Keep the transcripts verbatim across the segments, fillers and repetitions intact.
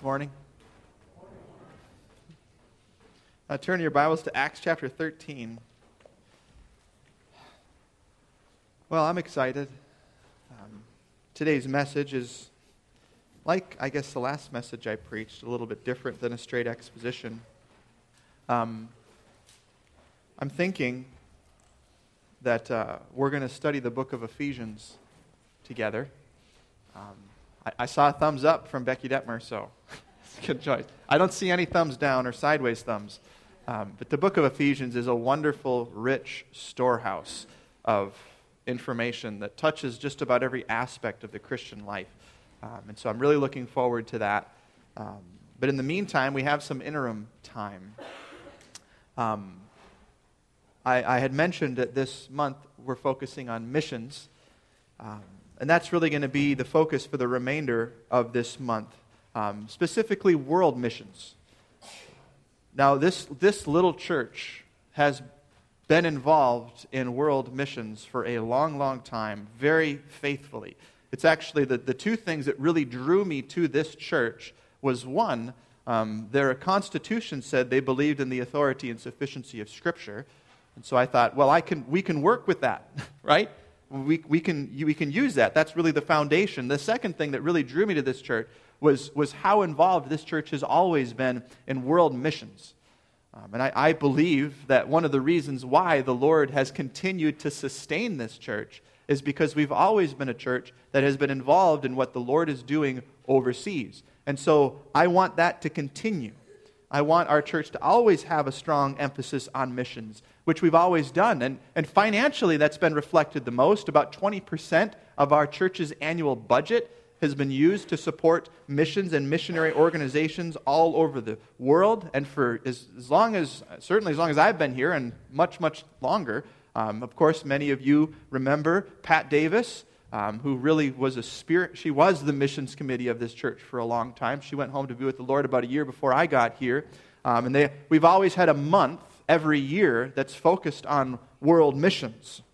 Morning. Uh, turn your Bibles to Acts chapter thirteen. Well, I'm excited. Um, today's message is like, I guess, the last message I preached, a little bit different than a straight exposition. Um, I'm thinking that uh, we're going to study the book of Ephesians together. Um, I, I saw a thumbs up from Becky Detmer, so it's a good choice. I don't see any thumbs down or sideways thumbs. Um, but the book of Ephesians is a wonderful, rich storehouse of information that touches just about every aspect of the Christian life. Um, and so I'm really looking forward to that. Um, but in the meantime, we have some interim time. Um, I, I had mentioned that this month we're focusing on missions. Um, and that's really going to be the focus for the remainder of this month, um, specifically world missions. Now, this, this little church has been involved in world missions for a long, long time, very faithfully. It's actually the, the two things that really drew me to this church was, one, um, their constitution said they believed in the authority and sufficiency of Scripture. And so I thought, well, I can we can work with that, right? We, we, can, we can use that. That's really the foundation. The second thing that really drew me to this church was, was how involved this church has always been in world missions. Um, and I, I believe that one of the reasons why the Lord has continued to sustain this church is because we've always been a church that has been involved in what the Lord is doing overseas. And so I want that to continue. I want our church to always have a strong emphasis on missions, which we've always done. And, and financially, that's been reflected the most. About twenty percent of our church's annual budget has been used to support missions and missionary organizations all over the world. And for as, as long as, certainly as long as I've been here, and much, much longer, um, of course, many of you remember Pat Davis, um, who really was a spirit. She was the missions committee of this church for a long time. She went home to be with the Lord about a year before I got here. Um, and they, we've always had a month every year that's focused on world missions.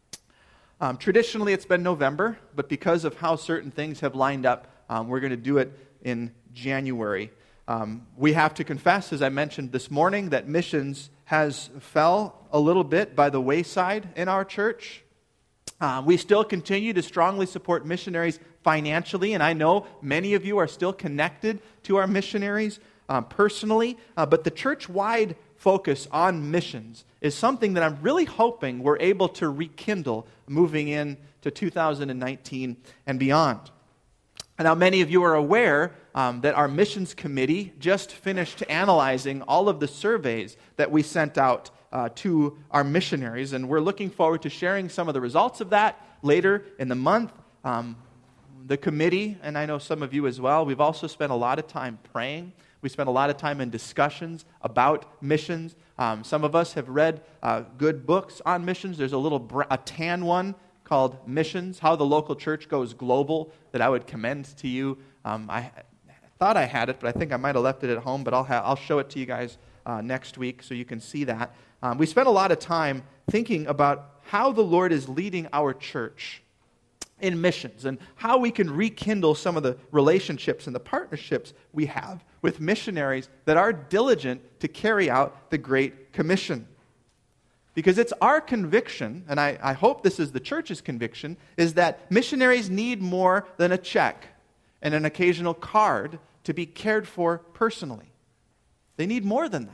Um, traditionally, it's been November, but because of how certain things have lined up, um, we're going to do it in January. Um, we have to confess, as I mentioned this morning, that missions has fell a little bit by the wayside in our church. Uh, we still continue to strongly support missionaries financially, and I know many of you are still connected to our missionaries um, personally, uh, but the church-wide focus on missions is something that I'm really hoping we're able to rekindle moving into two thousand nineteen and beyond. And now many of you are aware um, that our missions committee just finished analyzing all of the surveys that we sent out uh, to our missionaries, and we're looking forward to sharing some of the results of that later in the month. Um, the committee, and I know some of you as well, we've also spent a lot of time praying. We spent a lot of time in discussions about missions. Um, some of us have read uh, good books on missions. There's a little br- a tan one called Missions, How the Local Church Goes Global, that I would commend to you. Um, I, I thought I had it, but I think I might have left it at home, but I'll, ha- I'll show it to you guys uh, next week so you can see that. Um, we spent a lot of time thinking about how the Lord is leading our church in missions and how we can rekindle some of the relationships and the partnerships we have with missionaries that are diligent to carry out the Great Commission. Because it's our conviction, and I, I hope this is the church's conviction, is that missionaries need more than a check and an occasional card to be cared for personally. They need more than that.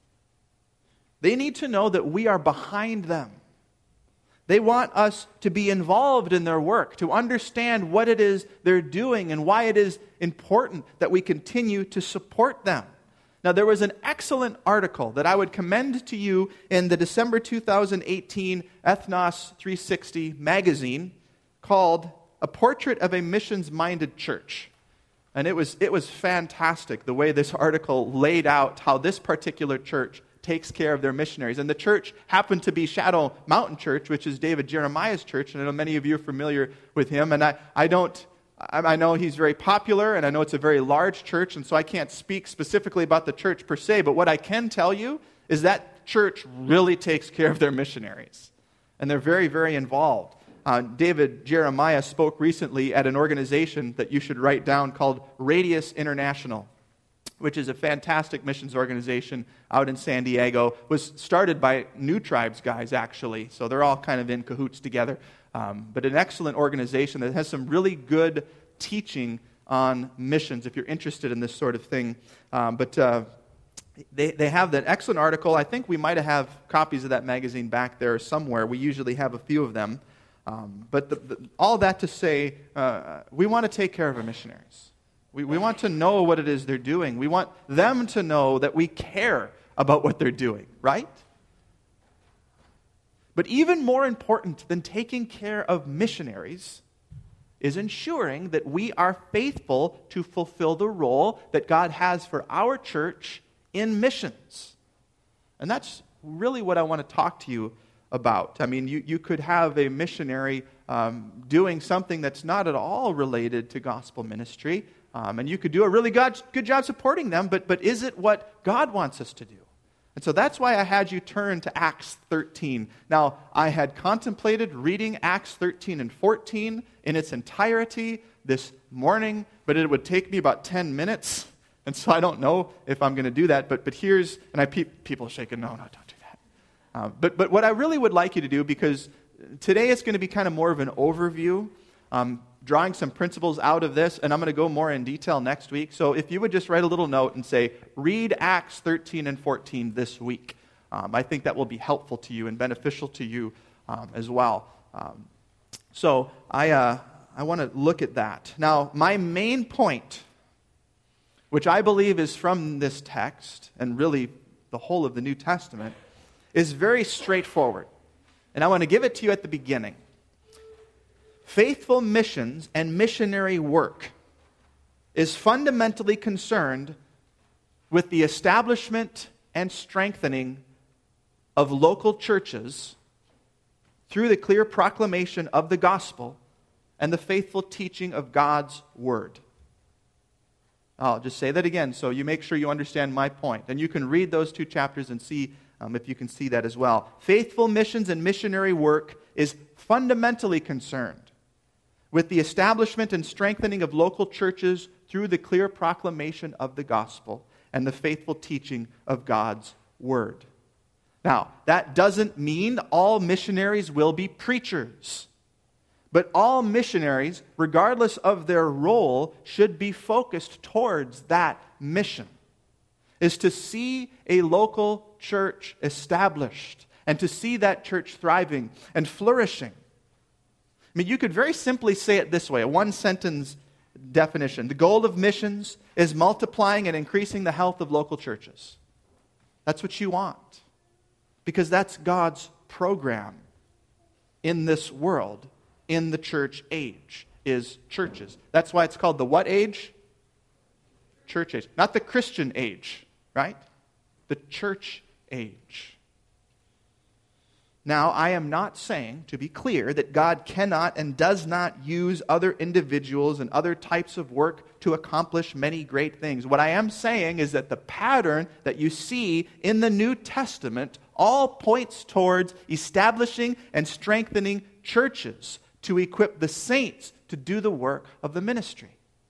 They need to know that we are behind them. They want us to be involved in their work, to understand what it is they're doing and why it is important that we continue to support them. Now, there was an excellent article that I would commend to you in the December two thousand eighteen Ethnos three sixty magazine called A Portrait of a Missions-Minded Church. And it was, it was fantastic the way this article laid out how this particular church takes care of their missionaries. And the church happened to be Shadow Mountain Church, which is David Jeremiah's church, and I know many of you are familiar with him. And I, I don't, I, I know he's very popular, and I know it's a very large church, and so I can't speak specifically about the church per se, but what I can tell you is that church really takes care of their missionaries. And they're very, very involved. Uh, David Jeremiah spoke recently at an organization that you should write down called Radius International. which is a fantastic missions organization out in San Diego, was started by New Tribes guys, actually. So they're all kind of in cahoots together. Um, but an excellent organization that has some really good teaching on missions, if you're interested in this sort of thing. Um, but uh, they, they have that excellent article. I think we might have copies of that magazine back there somewhere. We usually have a few of them. Um, but the, the, all that to say, uh, we want to take care of our missionaries. We, we want to know what it is they're doing. We want them to know that we care about what they're doing, right? But even more important than taking care of missionaries is ensuring that we are faithful to fulfill the role that God has for our church in missions. And that's really what I want to talk to you about. I mean, you, you could have a missionary um, doing something that's not at all related to gospel ministry, um, and you could do a really good, good job supporting them, but, but is it what God wants us to do? And so that's why I had you turn to Acts thirteen. Now, I had contemplated reading Acts thirteen and fourteen in its entirety this morning, but it would take me about ten minutes, and so I don't know if I'm going to do that, but but here's, and I pe- people are shaking, no, no, don't do that. Uh, but, but what I really would like you to do, because today it's going to be kind of more of an overview, um, drawing some principles out of this, and I'm going to go more in detail next week. So if you would just write a little note and say, read Acts thirteen and fourteen this week, um, I think that will be helpful to you and beneficial to you um, as well. Um, so I, uh, I want to look at that. Now, my main point, which I believe is from this text, and really the whole of the New Testament, is very straightforward. And I want to give it to you at the beginning. Faithful missions and missionary work is fundamentally concerned with the establishment and strengthening of local churches through the clear proclamation of the gospel and the faithful teaching of God's word. I'll just say that again so you make sure you understand my point. And you can read those two chapters and see um, if you can see that as well. Faithful missions and missionary work is fundamentally concerned with the establishment and strengthening of local churches through the clear proclamation of the gospel and the faithful teaching of God's word. Now, that doesn't mean all missionaries will be preachers. But all missionaries, regardless of their role, should be focused towards that mission, is to see a local church established and to see that church thriving and flourishing. I mean, you could very simply say it this way, a one-sentence definition. The goal of missions is multiplying and increasing the health of local churches. That's what you want, because that's God's program in this world, in the church age, is churches. That's why it's called the what age? Church age. Not the Christian age, right? The church age. Now, I am not saying, to be clear, that God cannot and does not use other individuals and other types of work to accomplish many great things. What I am saying is that the pattern that you see in the New Testament all points towards establishing and strengthening churches to equip the saints to do the work of the ministry.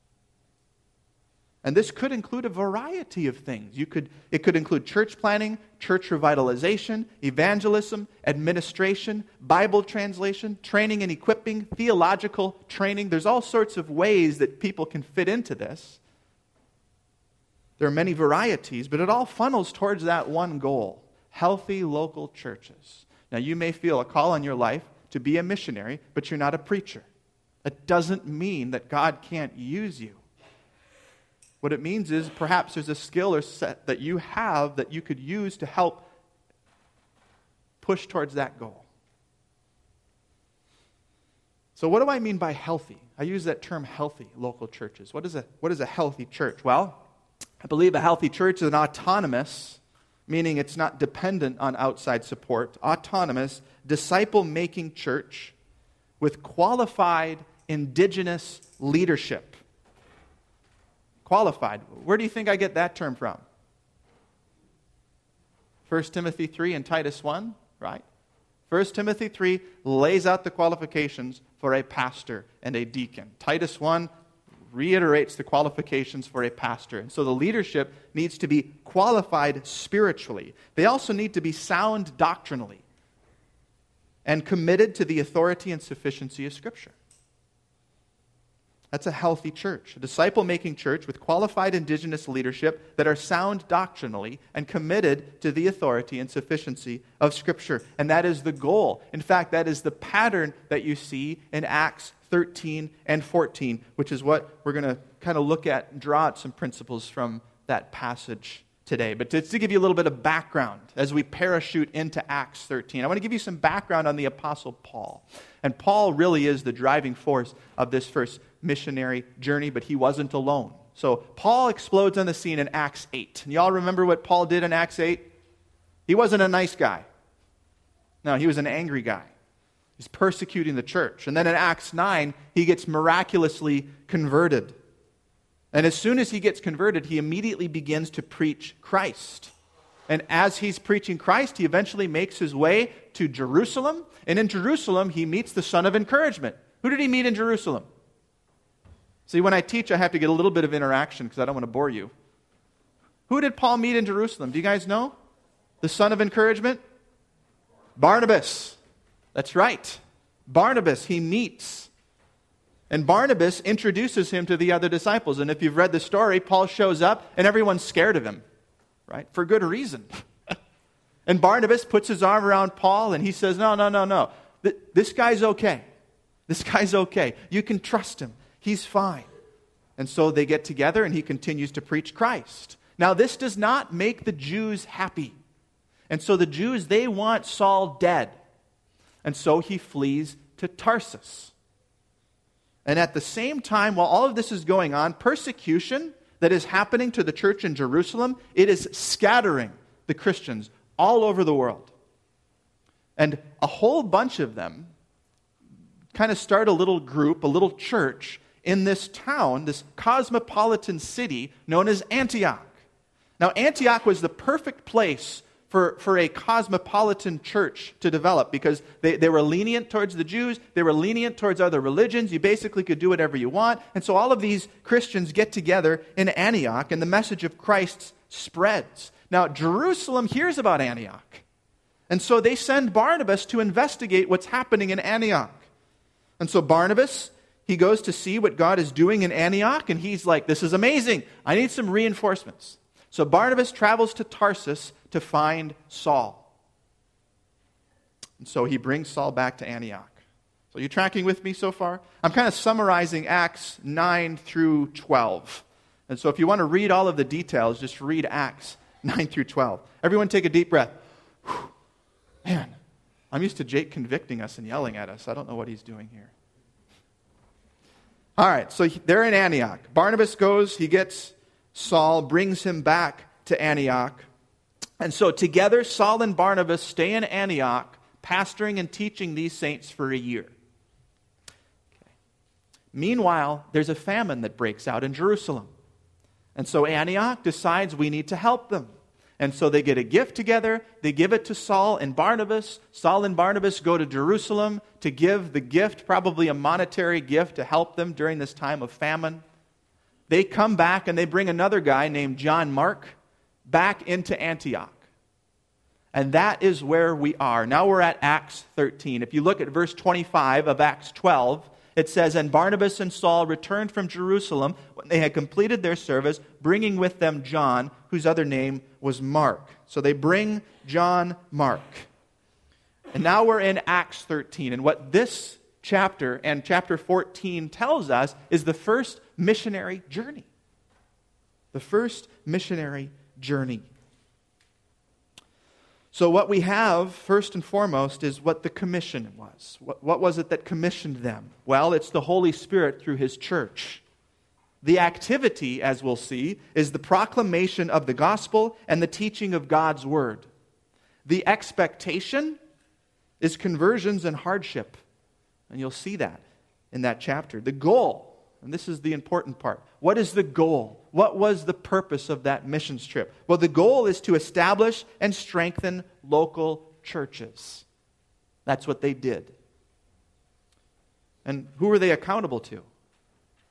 And this could include a variety of things. You could, it could include church planning, church revitalization, evangelism, administration, Bible translation, training and equipping, theological training. There's all sorts of ways that people can fit into this. There are many varieties, but it all funnels towards that one goal: healthy local churches. Now, you may feel a call on your life to be a missionary, but you're not a preacher. That doesn't mean that God can't use you. What it means is perhaps there's a skill or set that you have that you could use to help push towards that goal. So what do I mean by healthy? I use that term healthy, local churches. What is a, what is a healthy church? Well, I believe a healthy church is an autonomous, meaning it's not dependent on outside support, autonomous, disciple-making church with qualified indigenous leadership. Qualified. Where do you think I get that term from? First Timothy three and Titus one, right? First Timothy three lays out the qualifications for a pastor and a deacon. Titus one reiterates the qualifications for a pastor. And so the leadership needs to be qualified spiritually. They also need to be sound doctrinally and committed to the authority and sufficiency of Scripture. That's a healthy church, a disciple-making church with qualified indigenous leadership that are sound doctrinally and committed to the authority and sufficiency of Scripture. And that is the goal. In fact, that is the pattern that you see in Acts thirteen and fourteen, which is what we're going to kind of look at and draw out some principles from that passage today. But just to give you a little bit of background as we parachute into Acts thirteen, I want to give you some background on the Apostle Paul. And Paul really is the driving force of this first missionary journey, but he wasn't alone. So Paul explodes on the scene in Acts eight. And y'all remember what Paul did in Acts eight? He wasn't a nice guy. No, he was an angry guy. He's persecuting the church. And then in Acts nine, he gets miraculously converted. And as soon as he gets converted, he immediately begins to preach Christ. And as he's preaching Christ, he eventually makes his way to Jerusalem. And in Jerusalem, he meets the Son of Encouragement. Who did he meet in Jerusalem? See, when I teach, I have to get a little bit of interaction because I don't want to bore you. Who did Paul meet in Jerusalem? Do you guys know? The Son of Encouragement? Barnabas. That's right. Barnabas, he meets. And Barnabas introduces him to the other disciples. And if you've read the story, Paul shows up and everyone's scared of him, right? For good reason. And Barnabas puts his arm around Paul and he says, no, no, no, no. This guy's okay. This guy's okay. You can trust him. He's fine. And so they get together and he continues to preach Christ. Now, this does not make the Jews happy. And so the Jews, they want Saul dead. And so he flees to Tarsus. And at the same time, while all of this is going on, persecution that is happening to the church in Jerusalem, it is scattering the Christians all over the world. And a whole bunch of them kind of start a little group, a little church, in this town, this cosmopolitan city known as Antioch. Now, Antioch was the perfect place for, for a cosmopolitan church to develop because they, they were lenient towards the Jews, they were lenient towards other religions, you basically could do whatever you want. And so all of these Christians get together in Antioch and the message of Christ spreads. Now, Jerusalem hears about Antioch. And so they send Barnabas to investigate what's happening in Antioch. And so Barnabas, he goes to see what God is doing in Antioch, and he's like, this is amazing. I need some reinforcements. So Barnabas travels to Tarsus to find Saul. And so he brings Saul back to Antioch. So you tracking with me so far? I'm kind of summarizing Acts nine through twelve. And so if you want to read all of the details, just read Acts nine through twelve. Everyone take a deep breath. Whew. Man, I'm used to Jake convicting us and yelling at us. I don't know what he's doing here. All right, so they're in Antioch. Barnabas goes, he gets Saul, brings him back to Antioch. And so together, Saul and Barnabas stay in Antioch, pastoring and teaching these saints for a year. Okay. Meanwhile, there's a famine that breaks out in Jerusalem. And so Antioch decides we need to help them. And so they get a gift together, they give it to Saul and Barnabas. Saul and Barnabas go to Jerusalem to give the gift, probably a monetary gift to help them during this time of famine. They come back and they bring another guy named John Mark back into Antioch. And that is where we are. Now we're at Acts thirteen. If you look at verse twenty-five of Acts twelve, it says, and Barnabas and Saul returned from Jerusalem when they had completed their service, bringing with them John, whose other name was Mark. So they bring John Mark. And now we're in Acts thirteen. And what this chapter and chapter fourteen tells us is the first missionary journey. The first missionary journey. So what we have, first and foremost, is what the commission was. What, what was it that commissioned them? Well, it's the Holy Spirit through His church. The activity, as we'll see, is the proclamation of the gospel and the teaching of God's word. The expectation is conversions and hardship. And you'll see that in that chapter. The goal, and this is the important part. What is the goal? What was the purpose of that missions trip? Well, the goal is to establish and strengthen local churches. That's what they did. And who were they accountable to?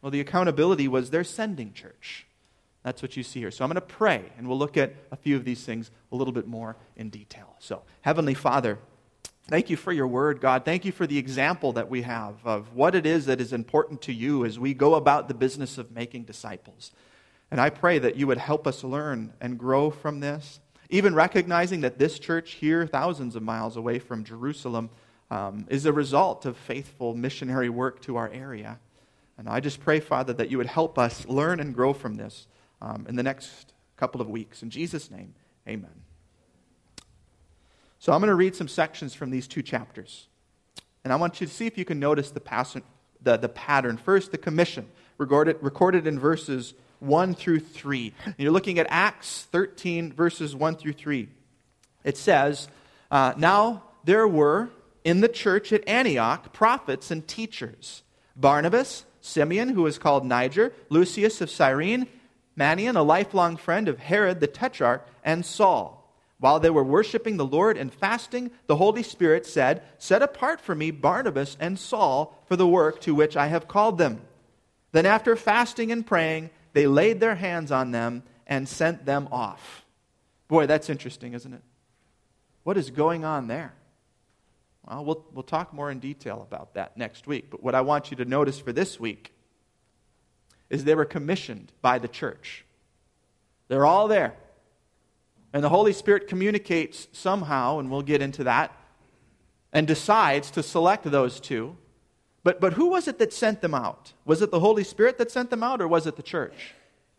Well, the accountability was their sending church. That's what you see here. So I'm going to pray, and we'll look at a few of these things a little bit more in detail. So, Heavenly Father, thank you for your word, God. Thank you for the example that we have of what it is that is important to you as we go about the business of making disciples. And I pray that you would help us learn and grow from this, even recognizing that this church here, thousands of miles away from Jerusalem, um, is a result of faithful missionary work to our area. And I just pray, Father, that you would help us learn and grow from this um, in the next couple of weeks. In Jesus' name, amen. So I'm going to read some sections from these two chapters. And I want you to see if you can notice the, pass- the, the pattern. First, the commission, recorded, recorded in verses one through three. And you're looking at Acts thirteen, verses one through three. It says, uh, Now there were in the church at Antioch prophets and teachers, Barnabas, Simeon, who was called Niger, Lucius of Cyrene, Manaen, a lifelong friend of Herod the Tetrarch, and Saul. While they were worshiping the Lord and fasting, the Holy Spirit said, Set apart for me Barnabas and Saul for the work to which I have called them. Then after fasting and praying, they laid their hands on them and sent them off. Boy, that's interesting, isn't it? What is going on there? Well, we'll, we'll talk more in detail about that next week. But what I want you to notice for this week is they were commissioned by the church. They're all there. And the Holy Spirit communicates somehow, and we'll get into that, and decides to select those two. But, but who was it that sent them out? Was it the Holy Spirit that sent them out, or was it the church?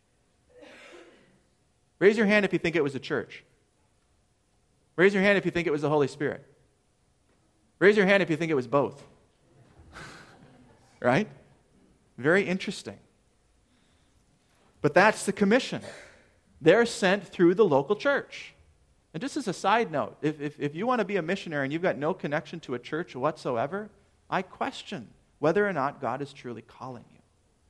Raise your hand if you think it was the church. Raise your hand if you think it was the Holy Spirit. Raise your hand if you think it was both. Right? Very interesting. But that's the commission. They're sent through the local church. And just as a side note, if, if, if you want to be a missionary and you've got no connection to a church whatsoever, I question whether or not God is truly calling you.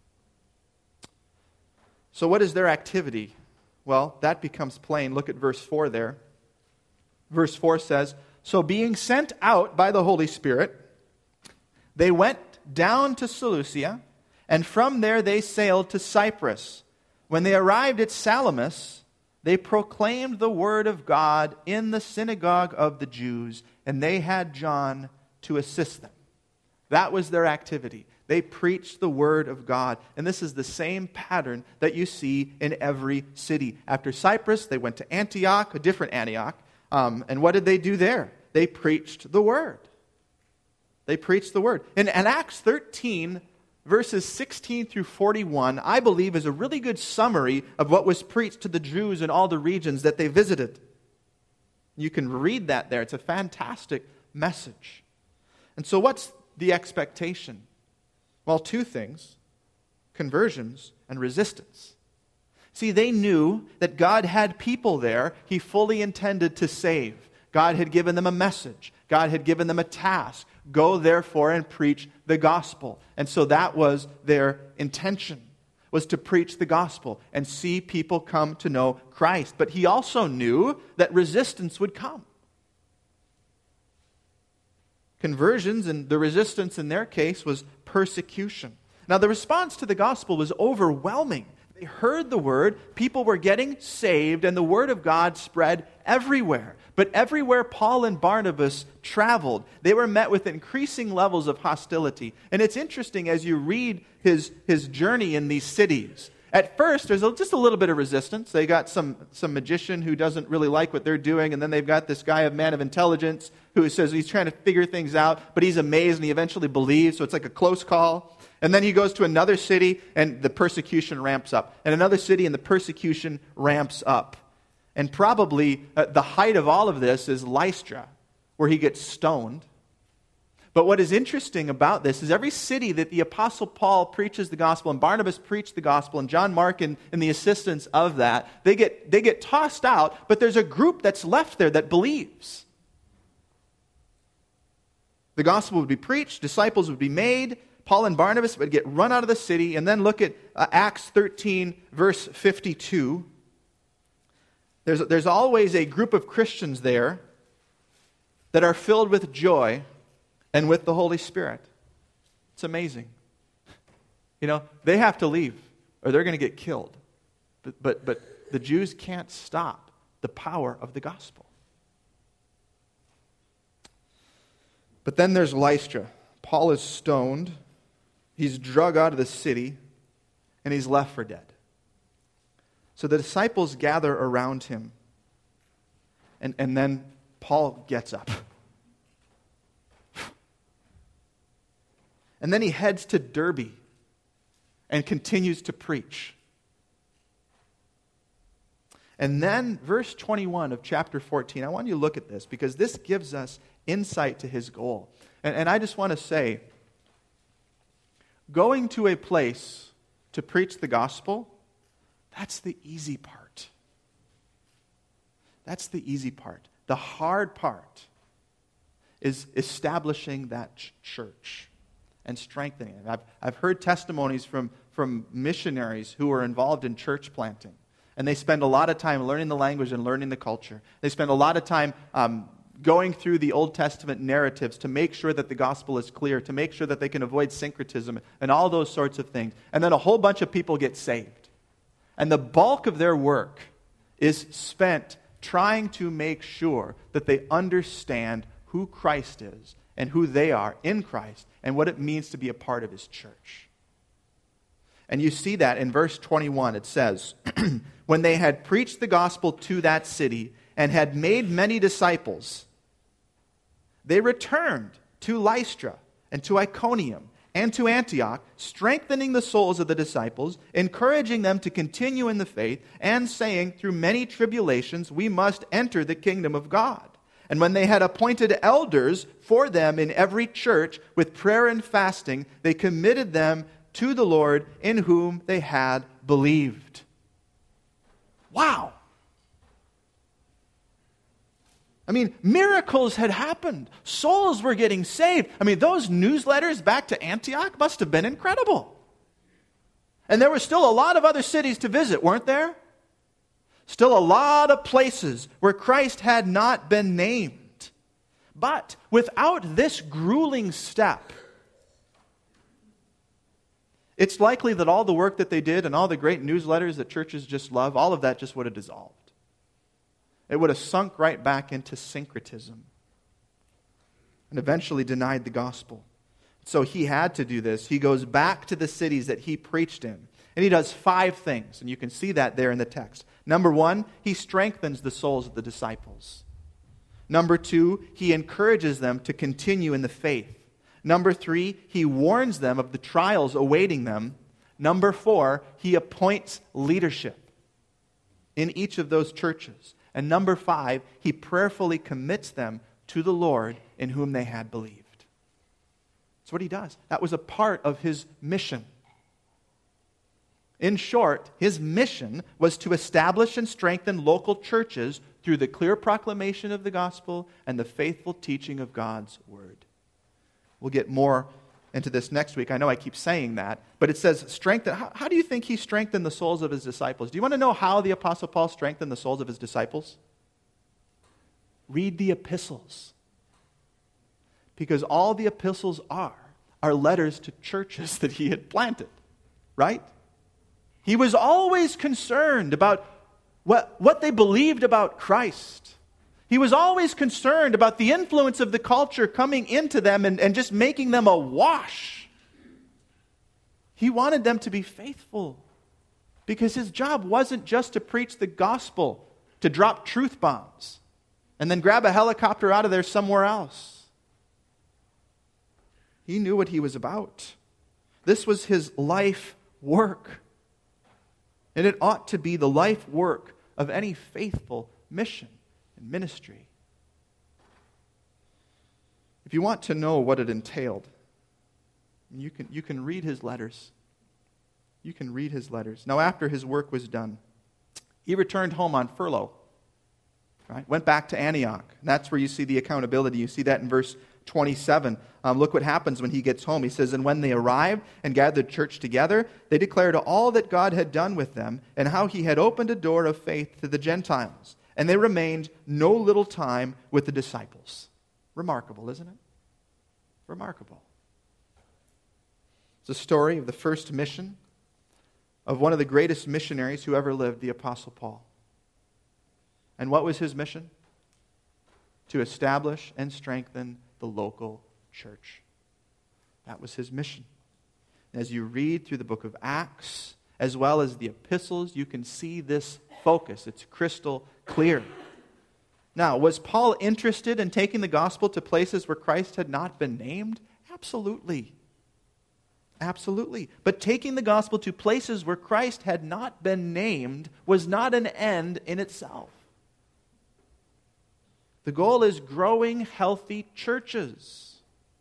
So what is their activity? Well, that becomes plain. Look at verse four there. Verse four says, So being sent out by the Holy Spirit, they went down to Seleucia, and from there they sailed to Cyprus. When they arrived at Salamis, they proclaimed the word of God in the synagogue of the Jews, and they had John to assist them. That was their activity. They preached the word of God. And this is the same pattern that you see in every city. After Cyprus, they went to Antioch, a different Antioch. Um, and what did they do there? They preached the word. They preached the word. And, and Acts thirteen, verses sixteen through forty-one, I believe is a really good summary of what was preached to the Jews in all the regions that they visited. You can read that there. It's a fantastic message. And so what's the expectation? Well, two things: conversions and resistance. See, they knew that God had people there He fully intended to save. God had given them a message. God had given them a task. Go, therefore, and preach the gospel. And so that was their intention, was to preach the gospel and see people come to know Christ. But He also knew that resistance would come. Conversions, and the resistance in their case was persecution. Now, the response to the gospel was overwhelming. They heard the word, people were getting saved, and the word of God spread everywhere. But everywhere Paul and Barnabas traveled, they were met with increasing levels of hostility. And it's interesting as you read his, his journey in these cities. At first, there's a, just a little bit of resistance. They got some, some magician who doesn't really like what they're doing, and then they've got this guy, a man of intelligence, who says he's trying to figure things out, but he's amazed and he eventually believes, so it's like a close call. And then he goes to another city, and the persecution ramps up. And another city, and the persecution ramps up. And probably uh, the height of all of this is Lystra, where he gets stoned. But what is interesting about this is every city that the Apostle Paul preaches the gospel, and Barnabas preached the gospel, and John Mark and, and the assistants of that, they get, they get tossed out, but there's a group that's left there that believes. The gospel would be preached, disciples would be made, Paul and Barnabas would get run out of the city, and then look at uh, Acts thirteen, verse fifty-two. There's, there's always a group of Christians there that are filled with joy and with the Holy Spirit. It's amazing. You know, they have to leave or they're going to get killed. But, but, but the Jews can't stop the power of the gospel. But then there's Lystra. Paul is stoned. He's drug out of the city, and he's left for dead. So the disciples gather around him, and, and then Paul gets up. And then he heads to Derbe and continues to preach. And then verse twenty-one of chapter fourteen, I want you to look at this because this gives us insight to his goal. And, and I just want to say, going to a place to preach the gospel, that's the easy part. That's the easy part. The hard part is establishing that ch- church and strengthening it. I've, I've heard testimonies from, from missionaries who are involved in church planting. And they spend a lot of time learning the language and learning the culture. They spend a lot of time um, going through the Old Testament narratives to make sure that the gospel is clear, to make sure that they can avoid syncretism and all those sorts of things. And then a whole bunch of people get saved. And the bulk of their work is spent trying to make sure that they understand who Christ is and who they are in Christ and what it means to be a part of his church. And you see that in verse twenty-one. It says, when they had preached the gospel to that city and had made many disciples, they returned to Lystra and to Iconium and to Antioch, strengthening the souls of the disciples, encouraging them to continue in the faith, and saying, through many tribulations we must enter the kingdom of God. And when they had appointed elders for them in every church with prayer and fasting, they committed them to the Lord in whom they had believed. Wow! I mean, miracles had happened. Souls were getting saved. I mean, those newsletters back to Antioch must have been incredible. And there were still a lot of other cities to visit, weren't there? Still a lot of places where Christ had not been named. But without this grueling step, it's likely that all the work that they did and all the great newsletters that churches just love, all of that just would have dissolved. It would have sunk right back into syncretism and eventually denied the gospel. So he had to do this. He goes back to the cities that he preached in. And he does five things, and you can see that there in the text. Number one, he strengthens the souls of the disciples. Number two, he encourages them to continue in the faith. Number three, he warns them of the trials awaiting them. Number four, he appoints leadership in each of those churches. And number five, he prayerfully commits them to the Lord in whom they had believed. That's what he does. That was a part of his mission. In short, his mission was to establish and strengthen local churches through the clear proclamation of the gospel and the faithful teaching of God's word. We'll get more into this next week. I know I keep saying that, but it says strengthen. How, how do you think he strengthened the souls of his disciples? Do you want to know how the Apostle Paul strengthened the souls of his disciples? Read the epistles. Because all the epistles are, are letters to churches that he had planted, right? He was always concerned about what, what they believed about Christ. He was always concerned about the influence of the culture coming into them and, and just making them awash. He wanted them to be faithful because his job wasn't just to preach the gospel, to drop truth bombs, and then grab a helicopter out of there somewhere else. He knew what he was about. This was his life work. And it ought to be the life work of any faithful mission and ministry. If you want to know what it entailed, you can, you can read his letters. You can read his letters. Now, after his work was done, he returned home on furlough. Right? Went back to Antioch. And that's where you see the accountability. You see that in verse twenty-seven. Um, look what happens when he gets home. He says, and when they arrived and gathered church together, they declared all that God had done with them and how he had opened a door of faith to the Gentiles. And they remained no little time with the disciples. Remarkable, isn't it? Remarkable. It's a story of the first mission of one of the greatest missionaries who ever lived, the Apostle Paul. And what was his mission? To establish and strengthen the local church. That was his mission. And as you read through the book of Acts, as well as the epistles, you can see this focus. It's crystal clear. Now, was Paul interested in taking the gospel to places where Christ had not been named? Absolutely. Absolutely. But taking the gospel to places where Christ had not been named was not an end in itself. The goal is growing healthy churches.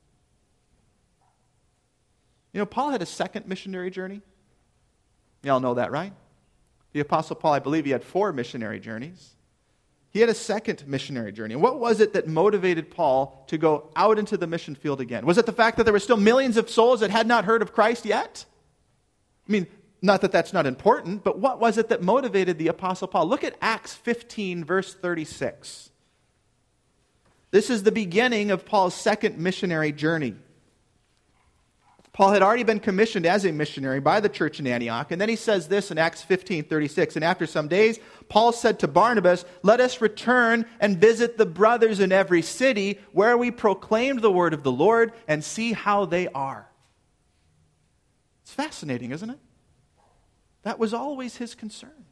You know, Paul had a second missionary journey. You all know that, right? The Apostle Paul, I believe he had four missionary journeys. He had a second missionary journey. And what was it that motivated Paul to go out into the mission field again? Was it the fact that there were still millions of souls that had not heard of Christ yet? I mean, not that that's not important, but what was it that motivated the Apostle Paul? Look at Acts fifteen, verse thirty-six. This is the beginning of Paul's second missionary journey. Paul had already been commissioned as a missionary by the church in Antioch. And then he says this in Acts fifteen thirty-six. And after some days, Paul said to Barnabas, "Let us return and visit the brothers in every city where we proclaimed the word of the Lord and see how they are." It's fascinating, isn't it? That was always his concern.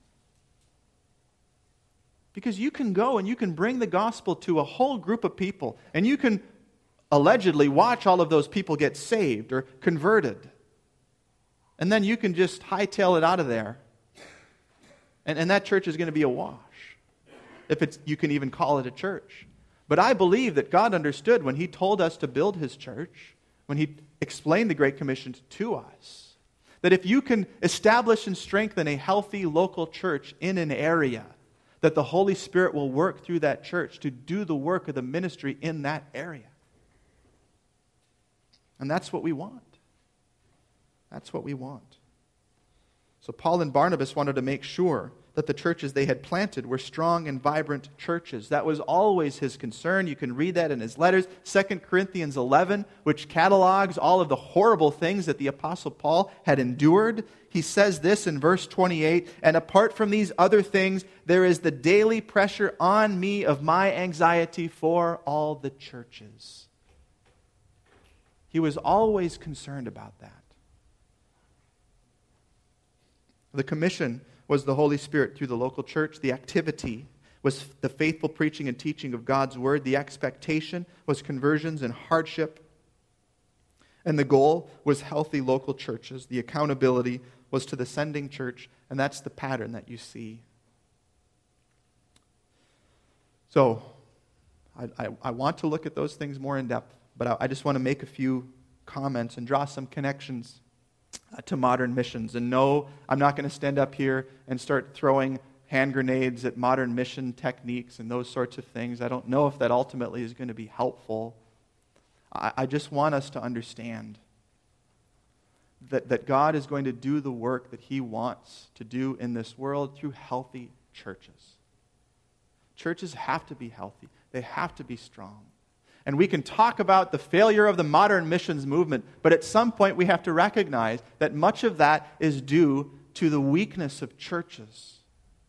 Because you can go and you can bring the gospel to a whole group of people, and you can allegedly watch all of those people get saved or converted. And then you can just hightail it out of there. And, and that church is going to be a wash. If it's, you can even call it a church. But I believe that God understood when He told us to build His church, when He explained the Great Commission to us, that if you can establish and strengthen a healthy local church in an area, that the Holy Spirit will work through that church to do the work of the ministry in that area. And that's what we want. That's what we want. So Paul and Barnabas wanted to make sure that the churches they had planted were strong and vibrant churches. That was always his concern. You can read that in his letters. Second Corinthians eleven, which catalogs all of the horrible things that the Apostle Paul had endured. He says this in verse twenty-eight, "And apart from these other things, there is the daily pressure on me of my anxiety for all the churches." He was always concerned about that. The commission was the Holy Spirit through the local church. The activity was the faithful preaching and teaching of God's Word. The expectation was conversions and hardship. And the goal was healthy local churches. The accountability was to the sending church. And that's the pattern that you see. So, I, I, I want to look at those things more in depth. But I, I just want to make a few comments and draw some connections uh, to modern missions. And no, I'm not going to stand up here and start throwing hand grenades at modern mission techniques and those sorts of things. I don't know if that ultimately is going to be helpful. I, I just want us to understand that, that God is going to do the work that He wants to do in this world through healthy churches. Churches have to be healthy. They have to be strong. And we can talk about the failure of the modern missions movement, but at some point we have to recognize that much of that is due to the weakness of churches.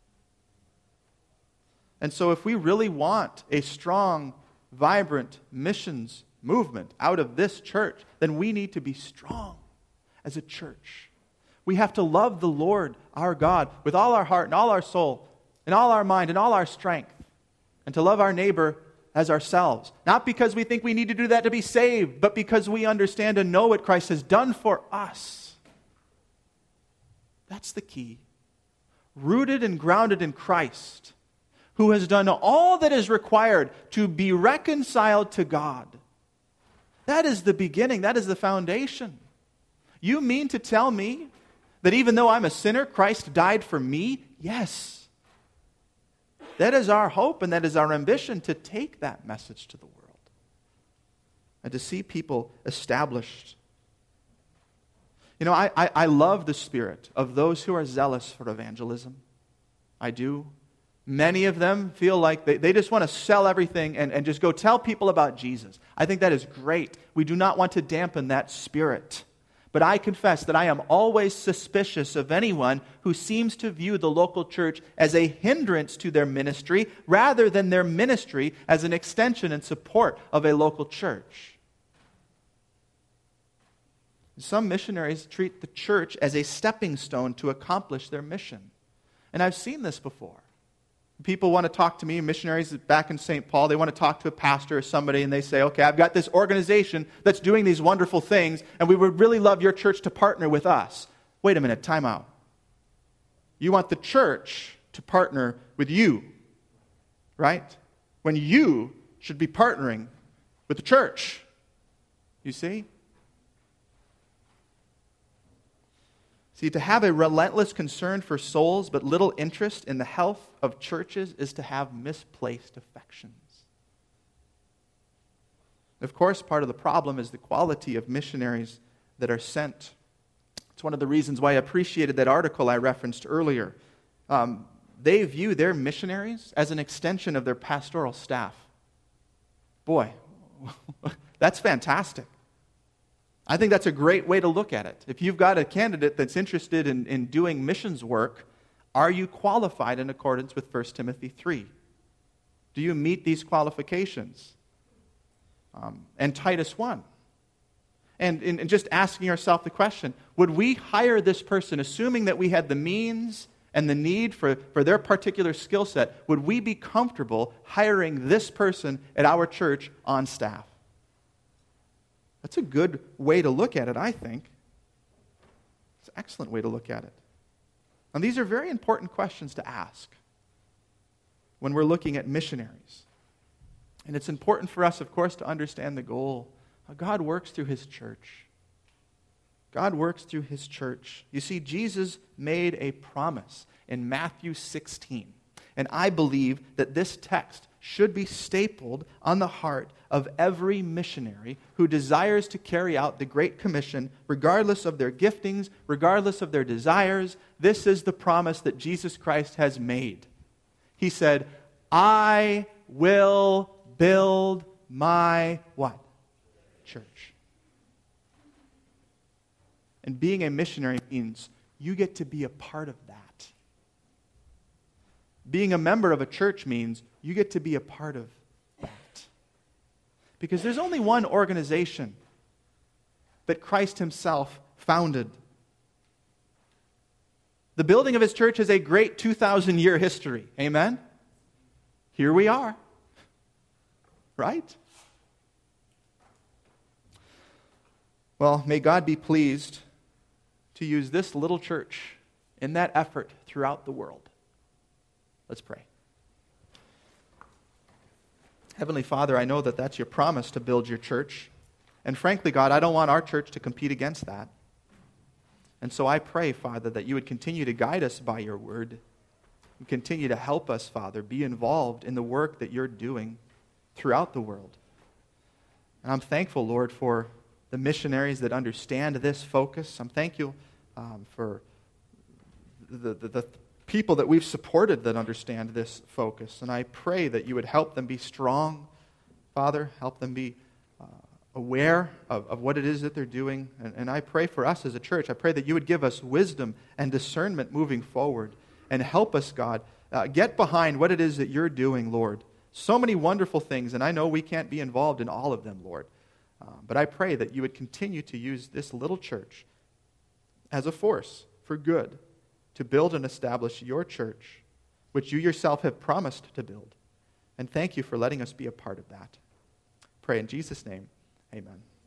And so if we really want a strong, vibrant missions movement out of this church, then we need to be strong as a church. We have to love the Lord, our God, with all our heart and all our soul and all our mind and all our strength, and to love our neighbor as ourselves. Not because we think we need to do that to be saved, but because we understand and know what Christ has done for us. That's the key. Rooted and grounded in Christ, who has done all that is required to be reconciled to God. That is the beginning. That is the foundation. You mean to tell me that even though I'm a sinner, Christ died for me? Yes. That is our hope and that is our ambition, to take that message to the world and to see people established. You know, I, I, I love the spirit of those who are zealous for evangelism. I do. Many of them feel like they, they just want to sell everything and, and just go tell people about Jesus. I think that is great. We do not want to dampen that spirit. But I confess that I am always suspicious of anyone who seems to view the local church as a hindrance to their ministry rather than their ministry as an extension and support of a local church. Some missionaries treat the church as a stepping stone to accomplish their mission. And I've seen this before. People want to talk to me, missionaries back in Saint Paul, they want to talk to a pastor or somebody, and they say, okay, I've got this organization that's doing these wonderful things, and we would really love your church to partner with us. Wait a minute, time out. You want the church to partner with you, right? When you should be partnering with the church. You see? See, to have a relentless concern for souls but little interest in the health of churches is to have misplaced affections. Of course, part of the problem is the quality of missionaries that are sent. It's one of the reasons why I appreciated that article I referenced earlier. Um, they view their missionaries as an extension of their pastoral staff. Boy, that's fantastic. I think that's a great way to look at it. If you've got a candidate that's interested in, in doing missions work, are you qualified in accordance with First Timothy three? Do you meet these qualifications? Um, and Titus one. And, and, and just asking ourselves the question, would we hire this person, assuming that we had the means and the need for, for their particular skill set, would we be comfortable hiring this person at our church on staff? That's a good way to look at it, I think. It's an excellent way to look at it. And these are very important questions to ask when we're looking at missionaries. And it's important for us, of course, to understand the goal. God works through His church. God works through His church. You see, Jesus made a promise in Matthew sixteen. And I believe that this text should be stapled on the heart of every missionary who desires to carry out the Great Commission, regardless of their giftings, regardless of their desires. This is the promise that Jesus Christ has made. He said, I will build my what? Church. And being a missionary means you get to be a part of that. Being a member of a church means you get to be a part of that. Because there's only one organization that Christ Himself founded. The building of His church has a great two thousand year history. Amen? Here we are. Right? Well, may God be pleased to use this little church in that effort throughout the world. Let's pray. Heavenly Father, I know that that's your promise to build your church. And frankly, God, I don't want our church to compete against that. And so I pray, Father, that you would continue to guide us by your word and continue to help us, Father, be involved in the work that you're doing throughout the world. And I'm thankful, Lord, for the missionaries that understand this focus. I'm thankful um, for the, the, the people that we've supported that understand this focus. And I pray that you would help them be strong, Father, help them be uh, aware of, of what it is that they're doing. And, and I pray for us as a church, I pray that you would give us wisdom and discernment moving forward and help us, God, uh, get behind what it is that you're doing, Lord. So many wonderful things, and I know we can't be involved in all of them, Lord. Uh, but I pray that you would continue to use this little church as a force for good to build and establish your church, which you yourself have promised to build. And thank you for letting us be a part of that. Pray in Jesus' name, amen.